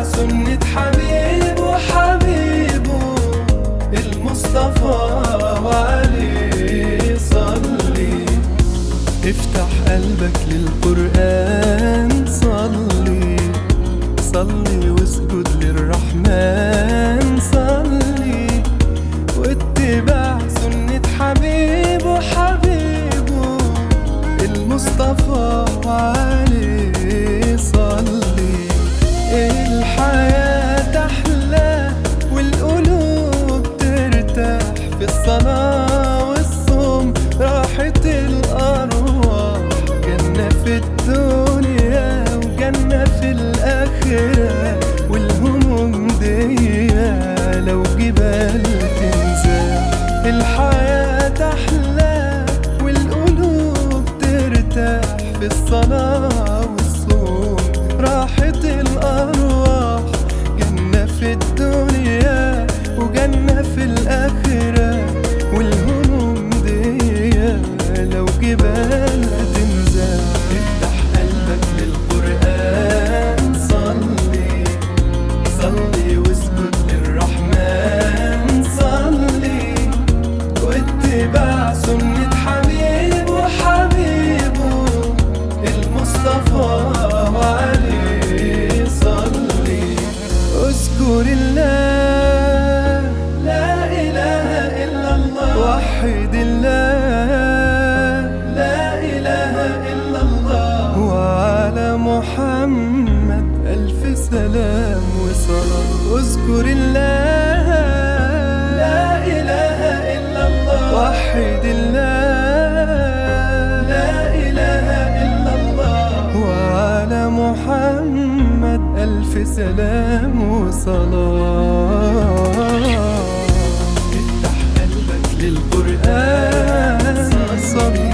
اتبع سنة حبيبه المصطفى وعليه صلي. افتح قلبك للقرآن، صلي صلي واسجد للرحمن، صلي واتبع سنة حبيبه المصطفى وعليه صلي. الحياة أحلى والقلوب ترتاح في الصلاة والصوم، راحة الأرواح، جنة في الدنيا وجنة في الآخرة، والهموم دي لو جبال تنزاح. الحياة أحلى والقلوب ترتاح في الصلاة والصوم، راحة الأرواح، جنة في الدنيا وجنة في الآخرة، والهموم دي لو جبال تنزاح. افتح قلبك للقرآن، صلي صلي واسجد للرحمن، صلي واتبع سنة حبيبه المصطفى وعليه صلي. اذكر الله، لا إله إلا الله، وحد الله، لا إله إلا الله، وعلى محمد ألف سلام وصلاة. اذكر الله، لا إله إلا الله، وحد الله، محمد ألف سلام وصلاة. افتح قلبك للقرآن، صلي